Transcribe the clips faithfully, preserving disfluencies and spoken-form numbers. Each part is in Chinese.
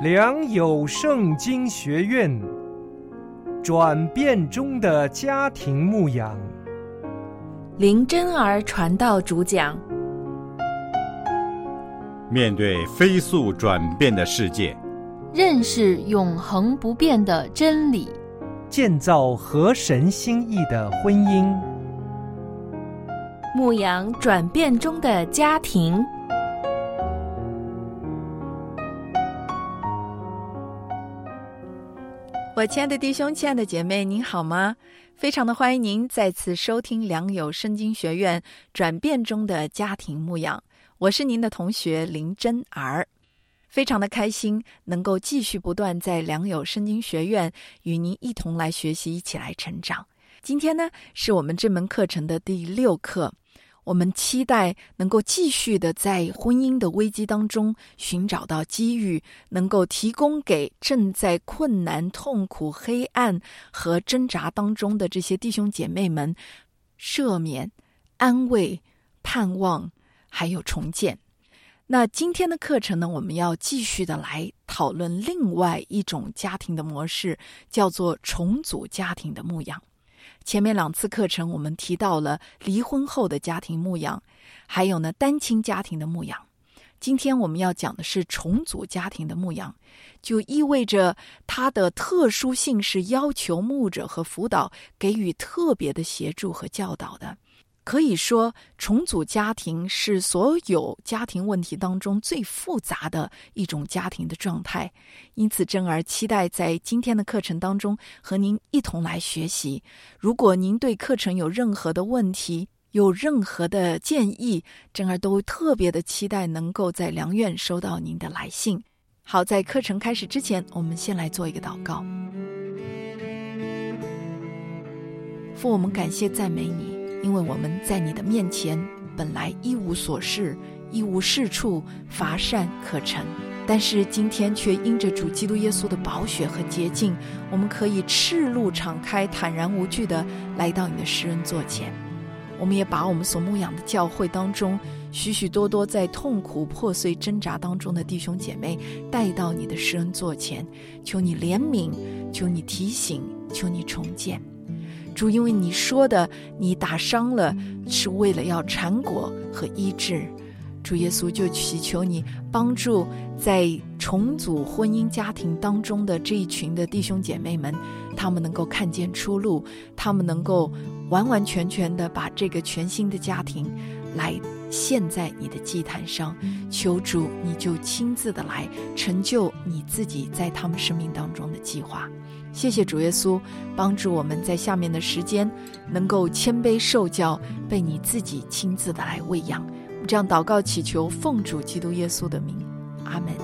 良友圣经学院转变中的家庭牧养， 林真儿传道主讲。 面对飞速转变的世界， 认识永恒不变的真理， 建造合神心意的婚姻， 牧养转变中的家庭。 我亲爱的弟兄，亲爱的姐妹，您好吗？非常的欢迎您再次收听良友圣经学院转变中的家庭牧养，我是您的同学林真儿，非常的开心能够继续不断在良友圣经学院与您一同来学习，一起来成长。今天呢，是我们这门课程的第六课，我们期待能够继续的在婚姻的危机当中寻找到机遇，能够提供给正在困难、痛苦、黑暗和挣扎当中的这些弟兄姐妹们赦免、安慰、盼望还有重建。那今天的课程呢，我们要继续的来讨论另外一种家庭的模式，叫做重组家庭的牧养。前面两次课程我们提到了离婚后的家庭牧养，还有呢单亲家庭的牧养。今天我们要讲的是重组家庭的牧养，就意味着它的特殊性是要求牧者和辅导给予特别的协助和教导的。可以说，重组家庭是所有家庭问题当中最复杂的一种家庭的状态。因此，真儿期待在今天的课程当中和您一同来学习。如果您对课程有任何的问题，有任何的建议，真儿都特别的期待能够在良院收到您的来信。好，在课程开始之前，我们先来做一个祷告。父，我们感谢赞美你，因为我们在你的面前本来一无所事，一无是处，乏善可陈，但是今天却因着主基督耶稣的宝血和洁净，我们可以赤露敞开，坦然无惧地来到你的施恩座前。我们也把我们所牧养的教会当中许许多多在痛苦破碎挣扎当中的弟兄姐妹带到你的施恩座前，求你怜悯，求你提醒，求你重建。主，因为你说的你打伤了是为了要缠果和医治，主耶稣就祈求你帮助在重组婚姻家庭当中的这一群的弟兄姐妹们，他们能够看见出路，他们能够完完全全的把这个全新的家庭来献在你的祭坛上。求主你就亲自的来成就你自己在他们生命当中的计划。谢谢主耶稣，帮助我们在下面的时间能够谦卑受教，被你自己亲自的来喂养。这样祷告祈求，奉主基督耶稣的名，阿们。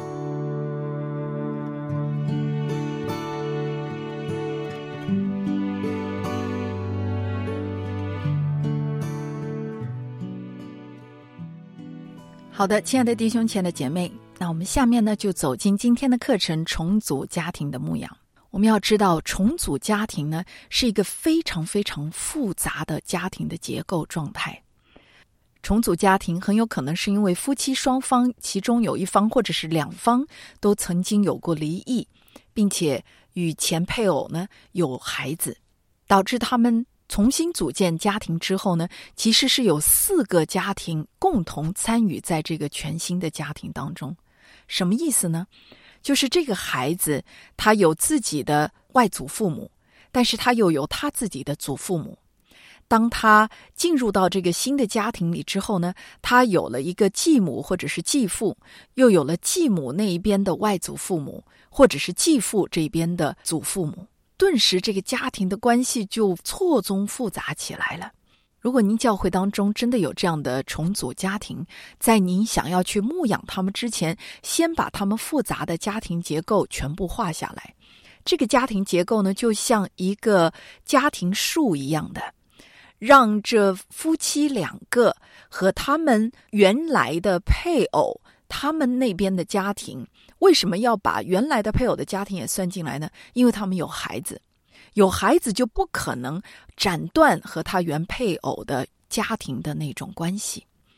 好的，亲爱的弟兄，亲爱的姐妹，那我们下面呢就走进今天的课程，重组家庭的牧养。我们要知道，重组家庭呢是一个非常非常复杂的家庭的结构状态。重组家庭很有可能是因为夫妻双方其中有一方或者是两方都曾经有过离异，并且与前配偶呢有孩子，导致他们重新组建家庭之后呢，其实是有四个家庭共同参与在这个全新的家庭当中。什么意思呢？就是这个孩子他有自己的外祖父母，但是他又有他自己的祖父母。当他进入到这个新的家庭里之后呢，他有了一个继母或者是继父，又有了继母那一边的外祖父母，或者是继父这边的祖父母，顿时这个家庭的关系就错综复杂起来了。如果您教会当中真的有这样的重组家庭，在您想要去牧养他们之前，先把他们复杂的家庭结构全部画下来。这个家庭结构呢，就像一个家庭树一样的，让这夫妻两个和他们原来的配偶，他们那边的家庭，为什么要把原来的配偶的家庭也算进来呢？因为他们有孩子。有孩子就不可能斩断和他原配偶的家庭的那种关系。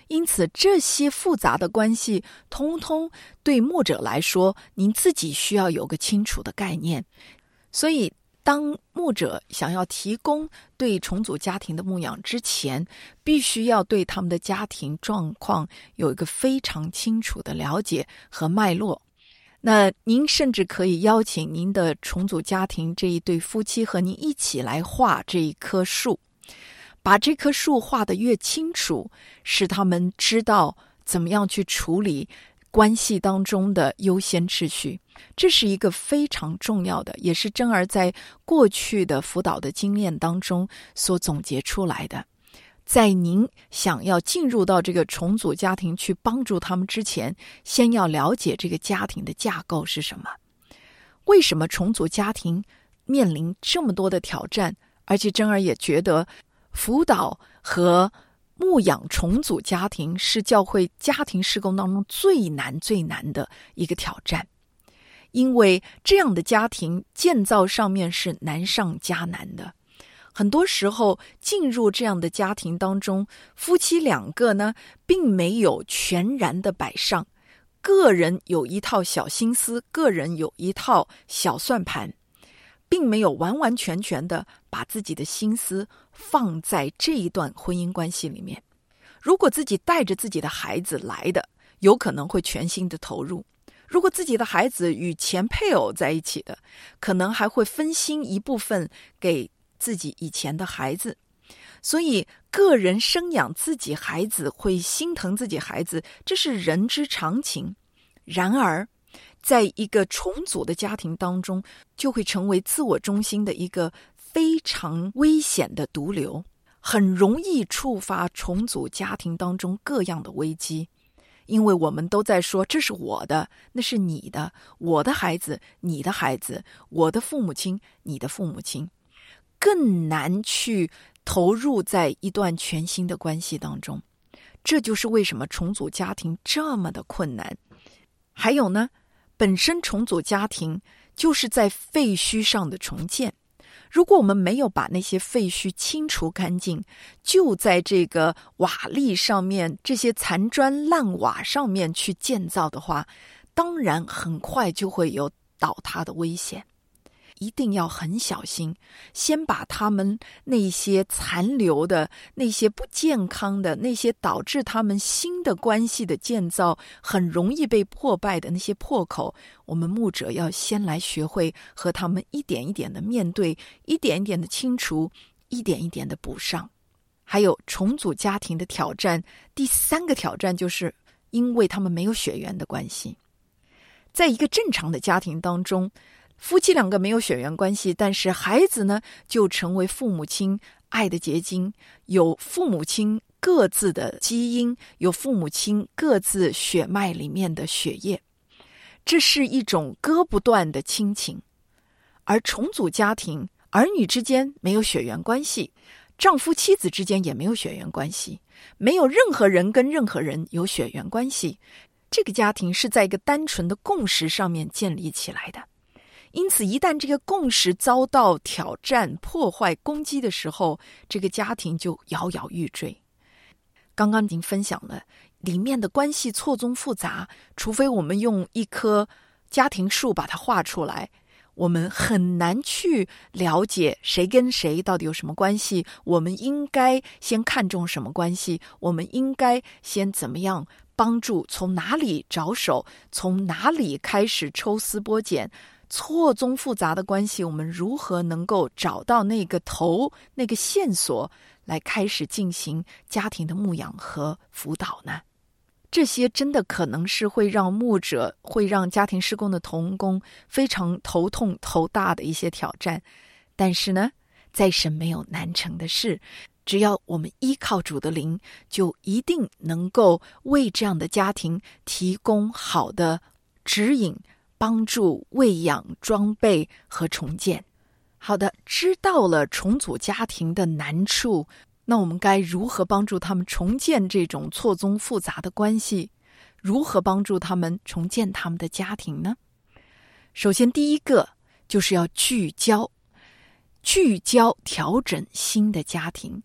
因此这些复杂的关系通通对牧者来说，您自己需要有个清楚的概念。所以当牧者想要提供对重组家庭的牧养之前，必须要对他们的家庭状况有一个非常清楚的了解和脉络。那您甚至可以邀请您的重组家庭这一对夫妻和您一起来画这一棵树，把这棵树画得越清楚，使他们知道怎么样去处理关系当中的优先次序。这是一个非常重要的，也是珍儿在过去的辅导的经验当中所总结出来的。在您想要进入到这个重组家庭去帮助他们之前，先要了解这个家庭的架构是什么。为什么重组家庭面临这么多的挑战？而且珍儿也觉得辅导和牧养重组家庭是教会家庭事工当中最难最难的一个挑战。因为这样的家庭建造上面是难上加难的。很多时候进入这样的家庭当中，夫妻两个呢并没有全然的摆上，个人有一套小心思，个人有一套小算盘，并没有完完全全的把自己的心思放在这一段婚姻关系里面。如果自己带着自己的孩子来的，有可能会全心的投入；如果自己的孩子与前配偶在一起的，可能还会分心一部分给自己以前的孩子。所以个人生养自己孩子，会心疼自己孩子，这是人之常情。然而在一个重组的家庭当中，就会成为自我中心的一个非常危险的毒瘤，很容易触发重组家庭当中各样的危机。因为我们都在说这是我的，那是你的，我的孩子，你的孩子，我的父母亲，你的父母亲，更难去投入在一段全新的关系当中。这就是为什么重组家庭这么的困难。还有呢，本身重组家庭就是在废墟上的重建，如果我们没有把那些废墟清除干净，就在这个瓦砾上面，这些残砖烂瓦上面去建造的话，当然很快就会有倒塌的危险。一定要很小心，先把他们那些残留的、那些不健康的、那些导致他们新的关系的建造很容易被破败的那些破口，我们牧者要先来学会和他们一点一点的面对，一点一点的清除，一点一点的补上。还有重组家庭的挑战，第三个挑战就是因为他们没有血缘的关系。在一个正常的家庭当中，夫妻两个没有血缘关系，但是孩子呢就成为父母亲爱的结晶，有父母亲各自的基因，有父母亲各自血脉里面的血液，这是一种割不断的亲情。而重组家庭，儿女之间没有血缘关系，丈夫妻子之间也没有血缘关系，没有任何人跟任何人有血缘关系，这个家庭是在一个单纯的共识上面建立起来的。因此一旦这个共识遭到挑战、破坏、攻击的时候，这个家庭就摇摇欲坠。刚刚已经分享了里面的关系错综复杂，除非我们用一棵家庭树把它画出来，我们很难去了解谁跟谁到底有什么关系，我们应该先看重什么关系，我们应该先怎么样帮助，从哪里着手，从哪里开始抽丝剥茧。错综复杂的关系，我们如何能够找到那个头、那个线索，来开始进行家庭的牧养和辅导呢？这些真的可能是会让牧者、会让家庭事工的同工非常头痛头大的一些挑战。但是呢，在神没有难成的事，只要我们依靠主的灵，就一定能够为这样的家庭提供好的指引、帮助、喂养、装备和重建。好的，知道了重组家庭的难处，那我们该如何帮助他们重建这种错综复杂的关系？如何帮助他们重建他们的家庭呢？首先，第一个就是要聚焦，聚焦调整新的家庭。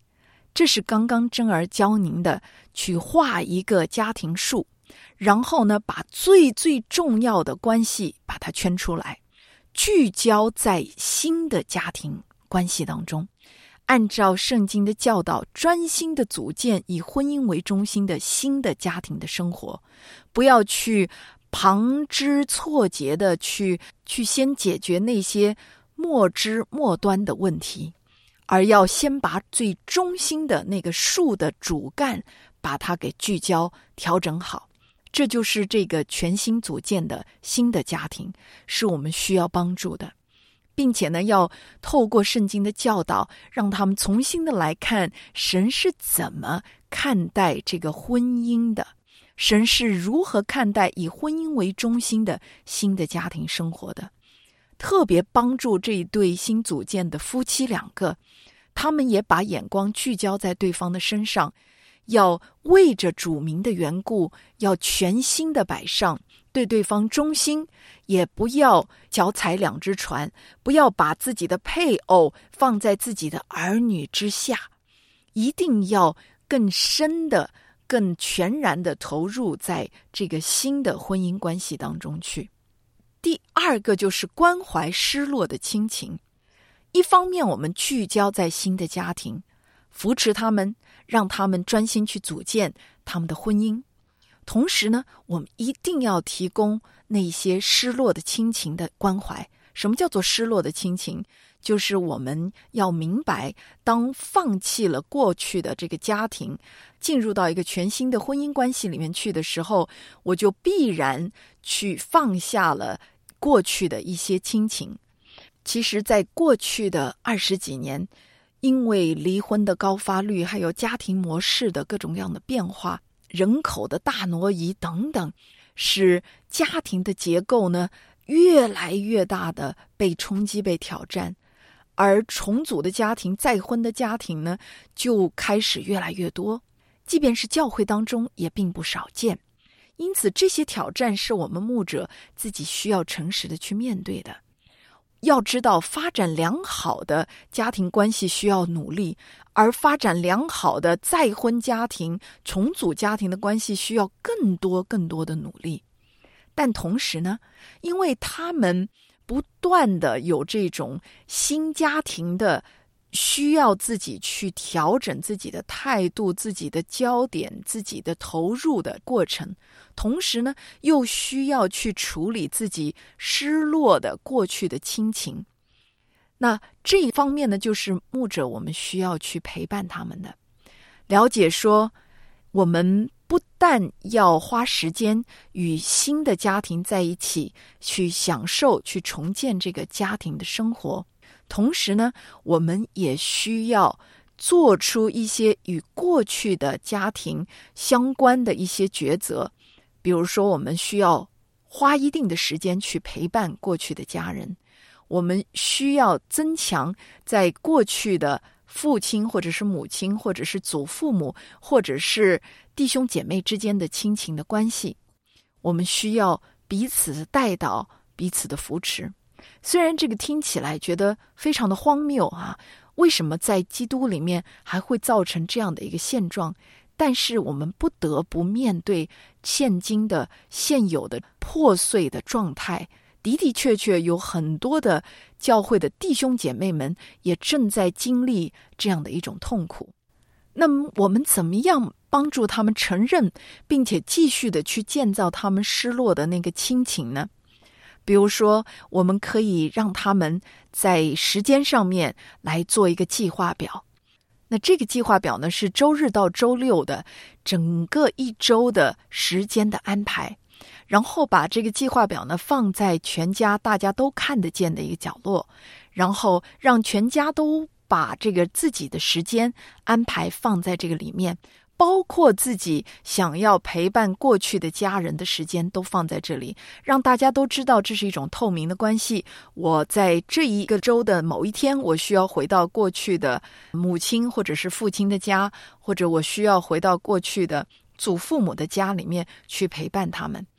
这是刚刚珍儿教您的，去画一个家庭树，然后呢，把最最重要的关系把它圈出来，聚焦在新的家庭关系当中，按照圣经的教导，专心的组建以婚姻为中心的新的家庭的生活，不要去旁枝错节的去去先解决那些末枝末端的问题，而要先把最中心的那个树的主干把它给聚焦调整好。这就是这个全新组建的新的家庭，是我们需要帮助的，并且呢，要透过圣经的教导，让他们重新的来看神是怎么看待这个婚姻的，神是如何看待以婚姻为中心的新的家庭生活的。特别帮助这一对新组建的夫妻两个，他们也把眼光聚焦在对方的身上，要为着主名的缘故，要全心的摆上，对对方忠心，也不要脚踩两只船，不要把自己的配偶放在自己的儿女之下，一定要更深的、更全然的投入在这个新的婚姻关系当中去。第二个就是关怀失落的亲情。一方面我们聚焦在新的家庭，扶持他们，让他们专心去组建他们的婚姻。同时呢，我们一定要提供那些失落的亲情的关怀。什么叫做失落的亲情？就是我们要明白，当放弃了过去的这个家庭，进入到一个全新的婚姻关系里面去的时候，我就必然去放下了过去的一些亲情。其实在过去的二十几年，因为离婚的高发率，还有家庭模式的各种各样的变化，人口的大挪移等等，使家庭的结构呢越来越大的被冲击、被挑战，而重组的家庭、再婚的家庭呢就开始越来越多，即便是教会当中也并不少见。因此这些挑战是我们牧者自己需要诚实的去面对的。要知道，发展良好的家庭关系需要努力，而发展良好的再婚家庭、重组家庭的关系需要更多更多的努力。但同时呢，因为他们不断的有这种新家庭的需要自己去调整自己的态度、自己的焦点、自己的投入的过程，同时呢，又需要去处理自己失落的过去的亲情。那这一方面呢，就是牧者我们需要去陪伴他们的，了解说，我们不但要花时间与新的家庭在一起，去享受、去重建这个家庭的生活，同时呢，我们也需要做出一些与过去的家庭相关的一些抉择。比如说，我们需要花一定的时间去陪伴过去的家人，我们需要增强在过去的父亲或者是母亲或者是祖父母或者是弟兄姐妹之间的亲情的关系，我们需要彼此的带导，彼此的扶持。虽然这个听起来觉得非常的荒谬啊，为什么在基督里面还会造成这样的一个现状？但是我们不得不面对现今的现有的破碎的状态，的的确确有很多的教会的弟兄姐妹们也正在经历这样的一种痛苦。那么我们怎么样帮助他们承认并且继续的去建造他们失落的那个亲情呢？比如说，我们可以让他们在时间上面来做一个计划表。那这个计划表呢，是周日到周六的整个一周的时间的安排，然后把这个计划表呢放在全家大家都看得见的一个角落，然后让全家都把这个自己的时间安排放在这个里面，包括自己想要陪伴过去的家人的时间都放在这里，让大家都知道这是一种透明的关系。我在这一个周的某一天，我需要回到过去的母亲或者是父亲的家，或者我需要回到过去的祖父母的家里面去陪伴他们。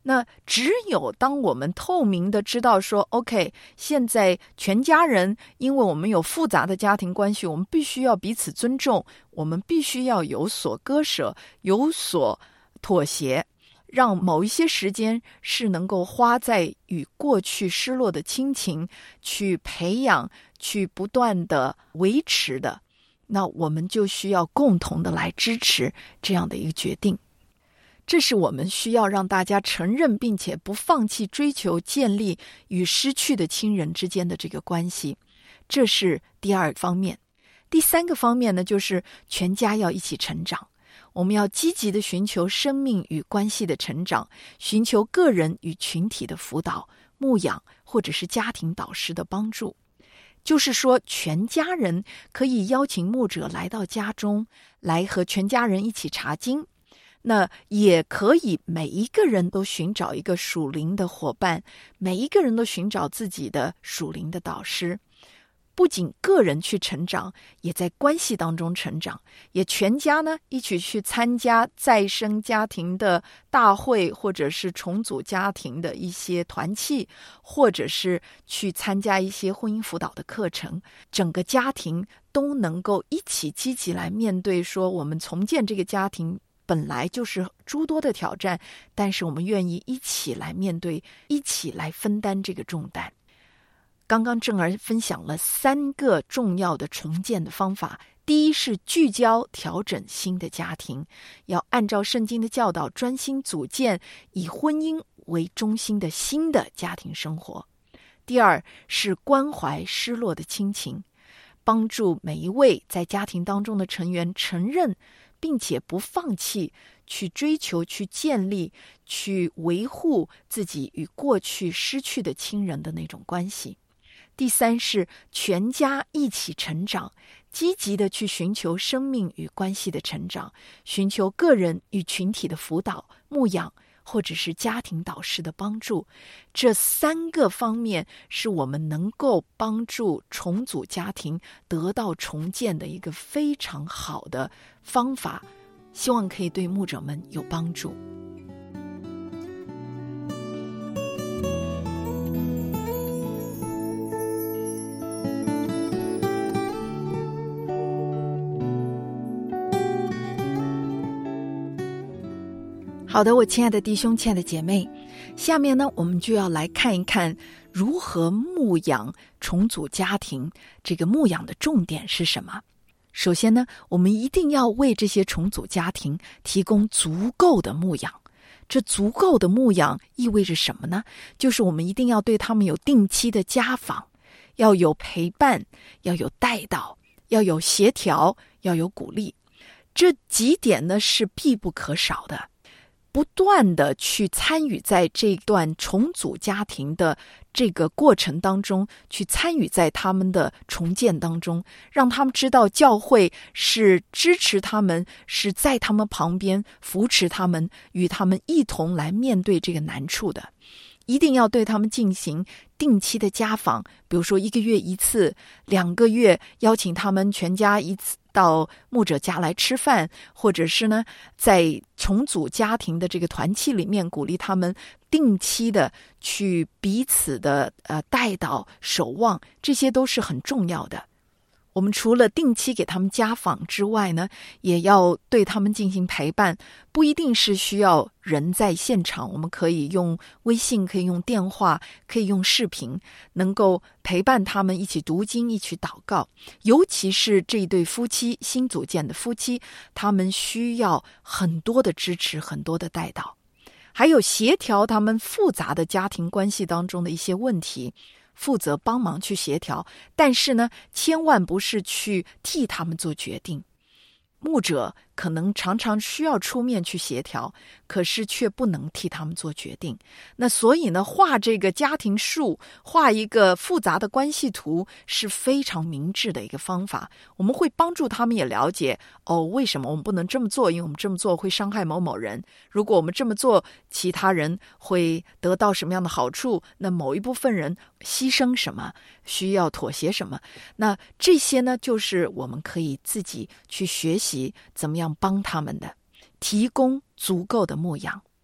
那只有当我们透明的知道说 OK， 现在全家人因为我们有复杂的家庭关系，我们必须要彼此尊重，我们必须要有所割舍，有所妥协，让某一些时间是能够花在与过去失落的亲情去培养，去不断的维持的，那我们就需要共同的来支持这样的一个决定。这是我们需要让大家承认并且不放弃追求建立与失去的亲人之间的这个关系，这是第二方面。第三个方面呢，就是全家要一起成长，我们要积极的寻求生命与关系的成长，寻求个人与群体的辅导、牧养或者是家庭导师的帮助。就是说，全家人可以邀请牧者来到家中，来和全家人一起查经。那也可以每一个人都寻找一个属灵的伙伴，每一个人都寻找自己的属灵的导师。不仅个人去成长，也在关系当中成长，也全家呢一起去参加再生家庭的大会，或者是重组家庭的一些团契，或者是去参加一些婚姻辅导的课程，整个家庭都能够一起积极来面对说，我们重建这个家庭本来就是诸多的挑战，但是我们愿意一起来面对，一起来分担这个重担。刚刚正儿分享了三个重要的重建的方法。第一是聚焦调整新的家庭，要按照圣经的教导专心组建以婚姻为中心的新的家庭生活。第二是关怀失落的亲情，帮助每一位在家庭当中的成员承认并且不放弃去追求、去建立、去维护自己与过去失去的亲人的那种关系。第三是全家一起成长，积极的去寻求生命与关系的成长，寻求个人与群体的辅导、牧养或者是家庭导师的帮助。这三个方面是我们能够帮助重组家庭得到重建的一个非常好的方法，希望可以对牧者们有帮助。好的，我亲爱的弟兄，亲爱的姐妹，下面呢，我们就要来看一看如何牧养重组家庭，这个牧养的重点是什么。首先呢，我们一定要为这些重组家庭提供足够的牧养。这足够的牧养意味着什么呢？就是我们一定要对他们有定期的家访，要有陪伴，要有带导，要有协调，要有鼓励。这几点呢是必不可少的。不断的去参与在这段重组家庭的这个过程当中，去参与在他们的重建当中，让他们知道教会是支持他们，是在他们旁边扶持他们，与他们一同来面对这个难处的。一定要对他们进行定期的家访，比如说一个月一次，两个月邀请他们全家一次到牧者家来吃饭，或者是呢，在重组家庭的这个团契里面，鼓励他们定期的去彼此的呃带导守望，这些都是很重要的。我们除了定期给他们家访之外呢，也要对他们进行陪伴，不一定是需要人在现场，我们可以用微信，可以用电话，可以用视频，能够陪伴他们一起读经，一起祷告。尤其是这一对夫妻，新组建的夫妻，他们需要很多的支持，很多的带导，还有协调他们复杂的家庭关系当中的一些问题，负责帮忙去协调，但是呢，千万不是去替他们做决定。牧者可能常常需要出面去协调，可是却不能替他们做决定。那所以呢，画这个家庭树，画一个复杂的关系图是非常明智的一个方法。我们会帮助他们也了解，哦，为什么我们不能这么做？因为我们这么做会伤害某某人。如果我们这么做，其他人会得到什么样的好处？那某一部分人牺牲什么？需要妥协什么？那这些呢，就是我们可以自己去学习怎么样帮他们的，提供足够的牧养。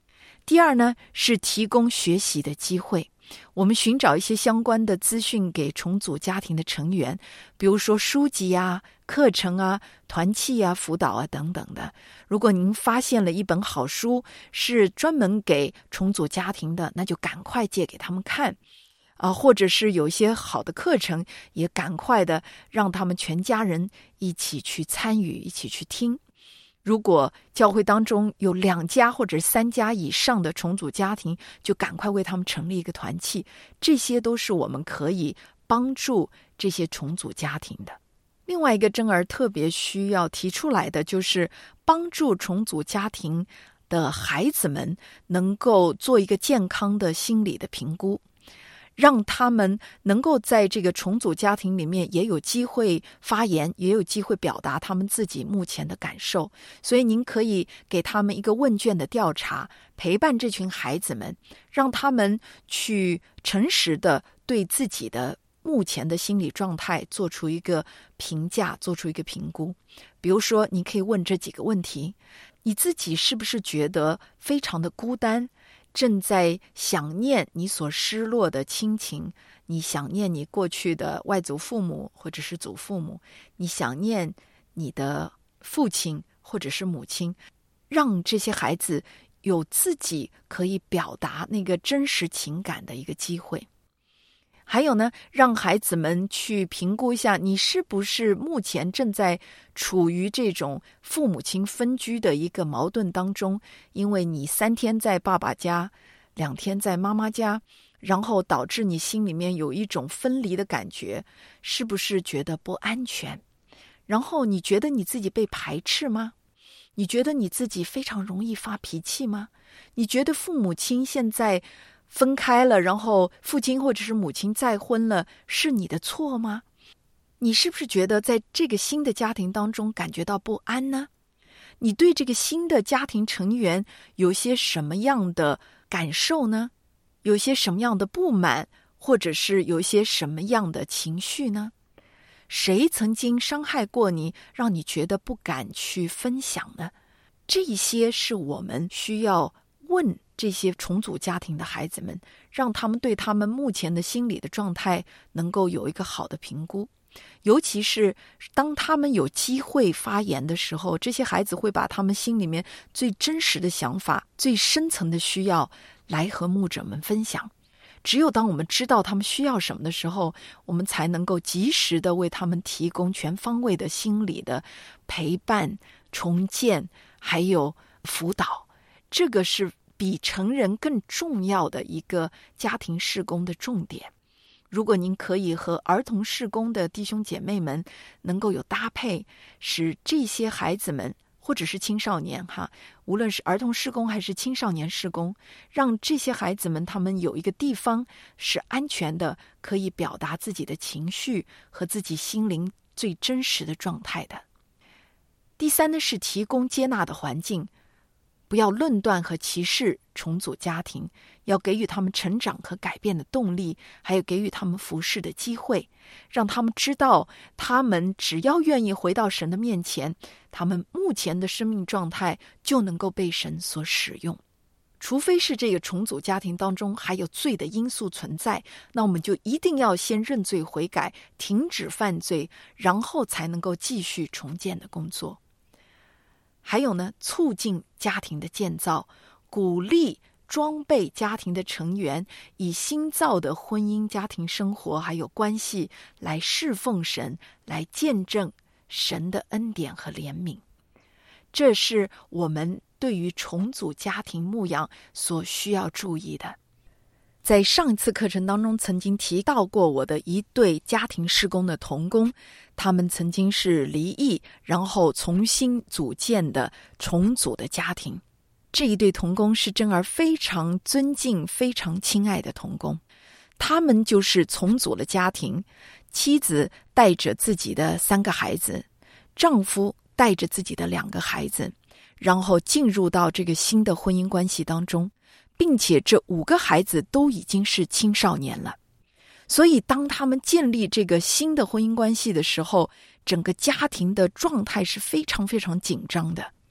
第二呢，是提供学习的机会。我们寻找一些相关的资讯给重组家庭的成员，比如说书籍啊、课程啊、团契啊、辅导啊等等的。如果您发现了一本好书是专门给重组家庭的，那就赶快借给他们看啊，或者是有一些好的课程，也赶快的让他们全家人一起去参与，一起去听。如果教会当中有两家或者三家以上的重组家庭，就赶快为他们成立一个团契，这些都是我们可以帮助这些重组家庭的。另外一个珍儿特别需要提出来的，就是帮助重组家庭的孩子们能够做一个健康的心理的评估，让他们能够在这个重组家庭里面也有机会发言，也有机会表达他们自己目前的感受。所以您可以给他们一个问卷的调查，陪伴这群孩子们，让他们去诚实的对自己的目前的心理状态做出一个评价，做出一个评估。比如说，你可以问这几个问题：你自己是不是觉得非常的孤单，正在想念你所失落的亲情，你想念你过去的外祖父母或者是祖父母，你想念你的父亲或者是母亲，让这些孩子有自己可以表达那个真实情感的一个机会。还有呢，让孩子们去评估一下，你是不是目前正在处于这种父母亲分居的一个矛盾当中，因为你三天在爸爸家，两天在妈妈家，然后导致你心里面有一种分离的感觉，是不是觉得不安全？然后你觉得你自己被排斥吗？你觉得你自己非常容易发脾气吗？你觉得父母亲现在分开了，然后父亲或者是母亲再婚了，是你的错吗？你是不是觉得在这个新的家庭当中感觉到不安呢？你对这个新的家庭成员有些什么样的感受呢？有些什么样的不满，或者是有些什么样的情绪呢？谁曾经伤害过你，让你觉得不敢去分享呢？这些是我们需要问这些重组家庭的孩子们，让他们对他们目前的心理的状态能够有一个好的评估。尤其是当他们有机会发言的时候，这些孩子会把他们心里面最真实的想法、最深层的需要来和牧者们分享。只有当我们知道他们需要什么的时候，我们才能够及时的为他们提供全方位的心理的陪伴、重建还有辅导。这个是比成人更重要的一个家庭事工的重点。如果您可以和儿童事工的弟兄姐妹们能够有搭配，使这些孩子们或者是青少年哈，无论是儿童事工还是青少年事工，让这些孩子们他们有一个地方是安全的，可以表达自己的情绪和自己心灵最真实的状态的。第三呢，是提供接纳的环境，不要论断和歧视重组家庭，要给予他们成长和改变的动力，还有给予他们服侍的机会，让他们知道他们只要愿意回到神的面前，他们目前的生命状态就能够被神所使用。除非是这个重组家庭当中还有罪的因素存在，那我们就一定要先认罪悔改，停止犯罪，然后才能够继续重建的工作。还有呢，促进家庭的建造，鼓励装备家庭的成员，以新造的婚姻家庭生活还有关系来侍奉神，来见证神的恩典和怜悯。这是我们对于重组家庭牧养所需要注意的。在上一次课程当中曾经提到过我的一对家庭事工的同工，他们曾经是离异然后重新组建的重组的家庭。这一对同工是珍儿非常尊敬非常亲爱的同工，他们就是重组了家庭，妻子带着自己的三个孩子，丈夫带着自己的两个孩子，然后进入到这个新的婚姻关系当中，并且这五个孩子都已经是青少年了。所以当他们建立这个新的婚姻关系的时候，整个家庭的状态是非常非常紧张的。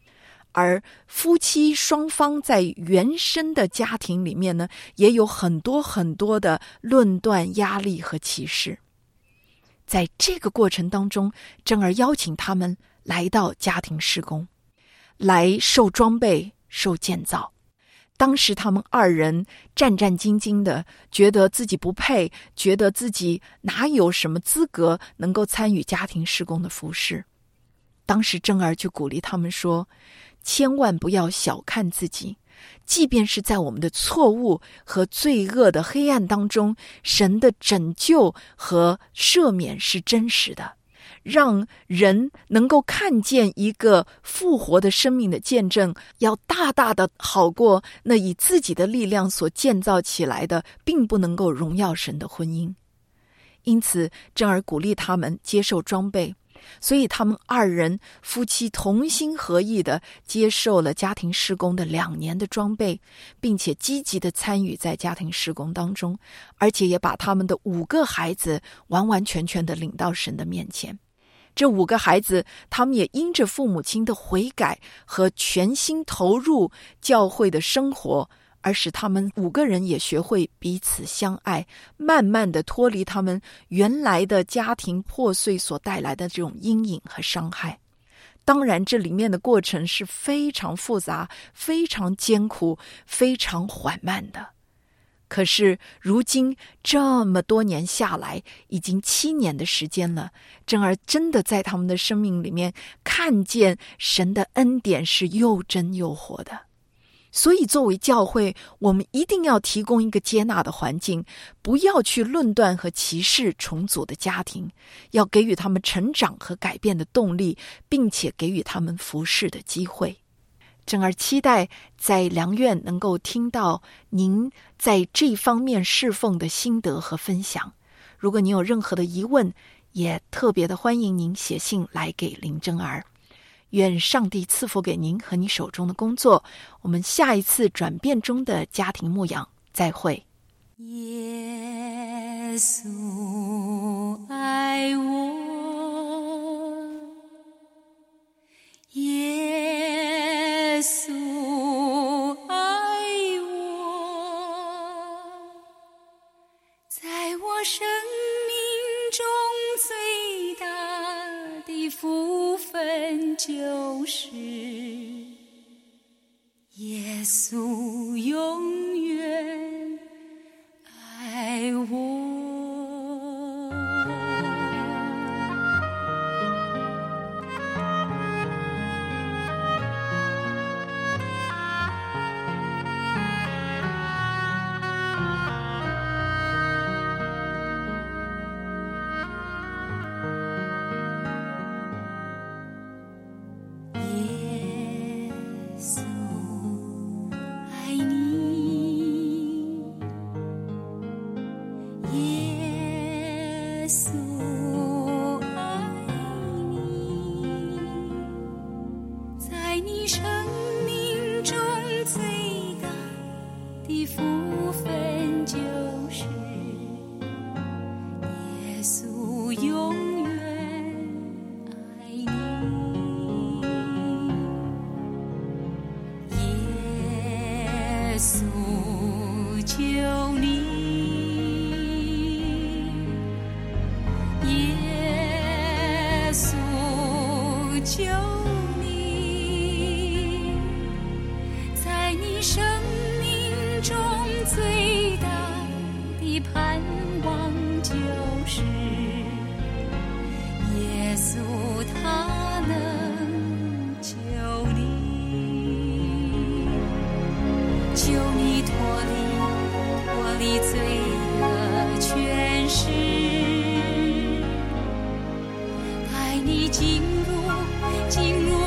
而夫妻双方在原生的家庭里面呢，也有很多很多的论断、压力和歧视。在这个过程当中，珍儿邀请他们来到家庭事工，来受装备、受建造。当时他们二人战战兢兢的，觉得自己不配，觉得自己哪有什么资格能够参与家庭事工的服事。当时珍儿就鼓励他们说，千万不要小看自己，即便是在我们的错误和罪恶的黑暗当中，神的拯救和赦免是真实的，让人能够看见一个复活的生命的见证，要大大的好过那以自己的力量所建造起来的并不能够荣耀神的婚姻。因此珍儿鼓励他们接受装备，所以他们二人夫妻同心合意的接受了家庭事工的两年的装备，并且积极的参与在家庭事工当中，而且也把他们的五个孩子完完全全的领到神的面前。这五个孩子，他们也因着父母亲的悔改和全心投入教会的生活，而使他们五个人也学会彼此相爱，慢慢的脱离他们原来的家庭破碎所带来的这种阴影和伤害。当然这里面的过程是非常复杂、非常艰苦、非常缓慢的。可是如今这么多年下来，已经七年的时间了，珍儿真的在他们的生命里面看见神的恩典是又真又活的。所以作为教会，我们一定要提供一个接纳的环境，不要去论断和歧视重组的家庭，要给予他们成长和改变的动力，并且给予他们服事的机会。珍儿期待在良苑能够听到您在这方面侍奉的心得和分享。如果您有任何的疑问，也特别的欢迎您写信来给林珍儿。愿上帝赐福给您和你手中的工作。我们下一次转变中的家庭牧养再会。 耶稣爱我，耶稣爱我，在我生命中最大的福分就是耶稣永远爱我。进入进入